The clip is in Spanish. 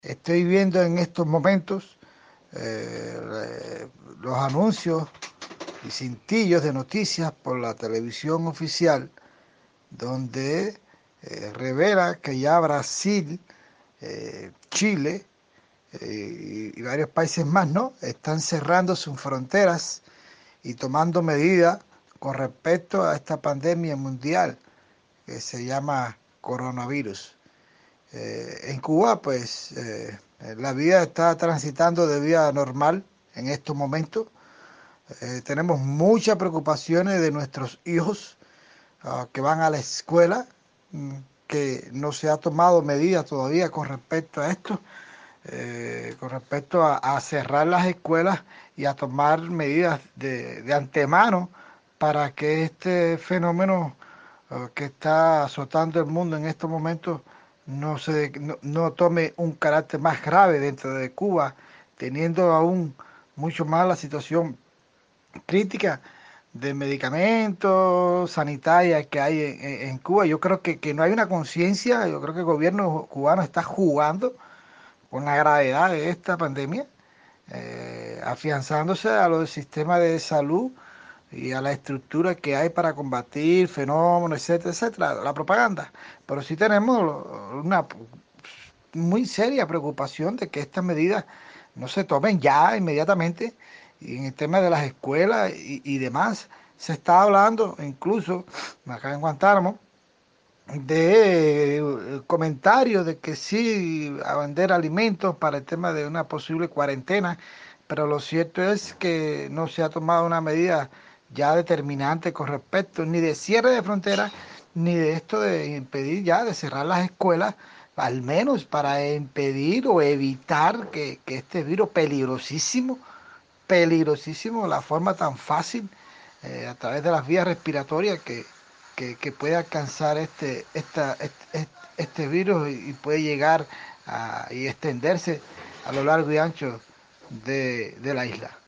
Estoy viendo en estos momentos eh, los anuncios y cintillos de noticias por la televisión oficial, donde revela que ya Brasil, Chile y varios países más, ¿no?, están cerrando sus fronteras y tomando medidas con respecto a esta pandemia mundial que se llama coronavirus. En Cuba, pues, la vida está transitando de vida normal en estos momentos. Tenemos muchas preocupaciones de nuestros hijos que van a la escuela, mm, que no se ha tomado medidas todavía con respecto a esto, con respecto a cerrar las escuelas y a tomar medidas de antemano para que este fenómeno que está azotando el mundo en estos momentos no tome un carácter más grave dentro de Cuba, teniendo aún mucho más la situación crítica de medicamentos sanitarios que hay en Cuba. Yo creo que no hay una conciencia, yo creo que el gobierno cubano está jugando con la gravedad de esta pandemia, afianzándose a los sistemas de salud y a la estructura que hay para combatir fenómenos, etcétera, etcétera, la propaganda. Pero sí tenemos una muy seria preocupación de que estas medidas no se tomen ya inmediatamente. Y en el tema de las escuelas y demás, se está hablando incluso acá en Guantánamo de comentarios de que sí a vender alimentos para el tema de una posible cuarentena, pero lo cierto es que no se ha tomado una medida ya determinante con respecto ni de cierre de fronteras, ni de esto de impedir ya de cerrar las escuelas, al menos para impedir o evitar que este virus peligrosísimo, peligrosísimo, la forma tan fácil a través de las vías respiratorias que puede alcanzar este virus y puede llegar y extenderse a lo largo y ancho de la isla.